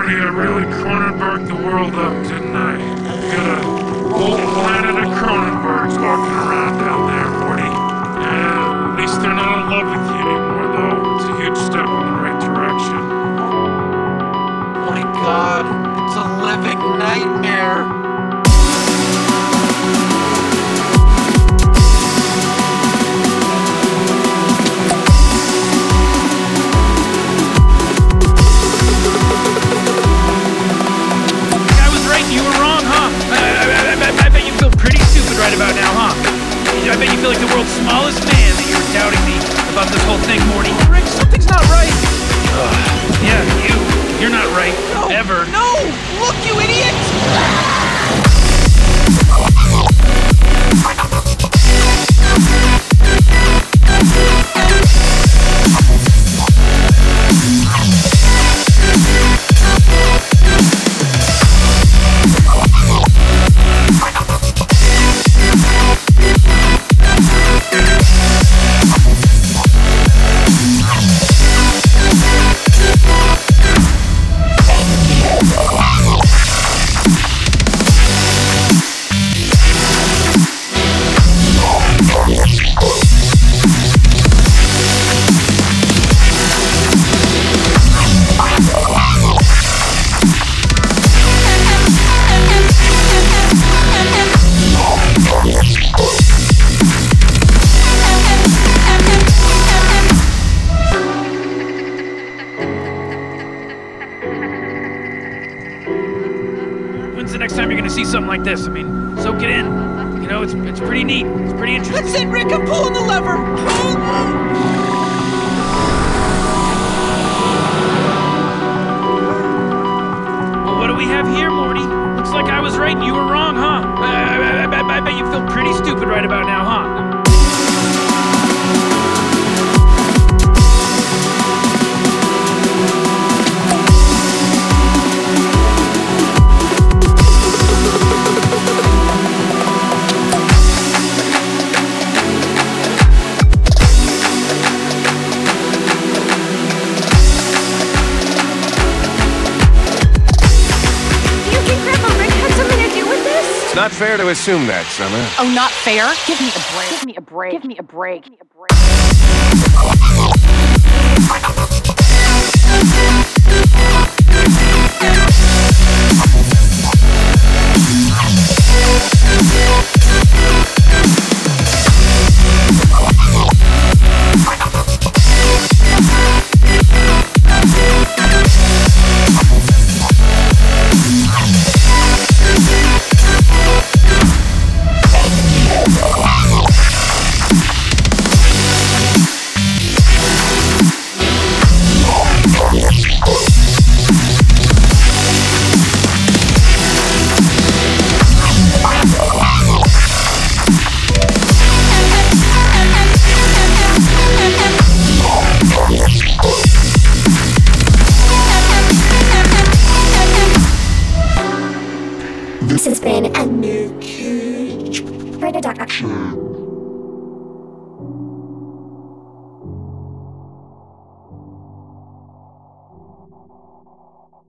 Morty, I really Cronenberg the world up, didn't I? Got a whole planet of Cronenbergs walking around down there, Morty. At least they're not in love with you anymore, though. It's a huge step in the right direction. Oh my god, it's a living nightmare. Right about now, huh? I bet you feel like the world's smallest man that you're doubting me about this whole thing, Morty. Rick, something's not right. Yeah, you're not right. No, ever. No! Look, you idiot! When's the next time you're gonna see something like this? I mean, soak it in. You know, it's pretty neat. It's pretty interesting. That's it, Rick! I'm pulling the lever! Well, what do we have here, Morty? Looks like I was right and you were wrong, huh? I bet you feel pretty stupid right about now, huh? Not fair to assume that, Summer. Oh, not fair? Give me a break. Give me a break. Give me a break. Give me a break. This has been a New Cage production.